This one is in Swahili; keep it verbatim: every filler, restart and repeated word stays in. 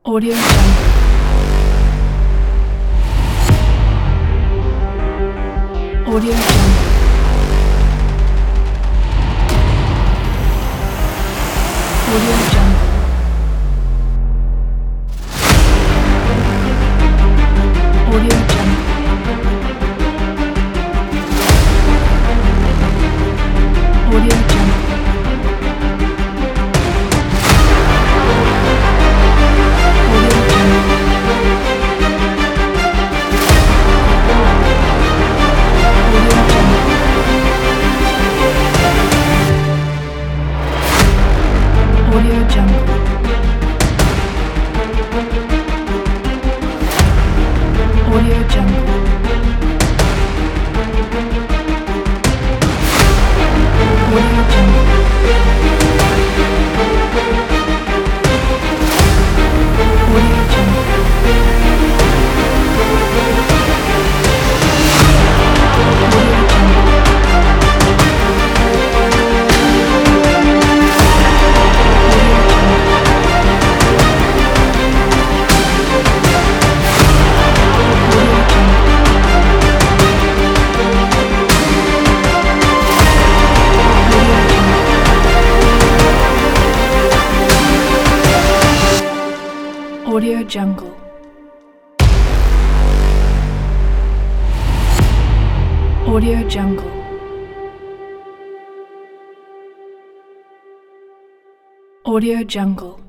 Audio Jungle. Audio Jungle. Audio Jungle. Audio Jungle. Audio Jungle. Audio Jungle. Audio Jungle. Audio Jungle. Audio Jungle. Audio Jungle. Audio Jungle. Audio Jungle.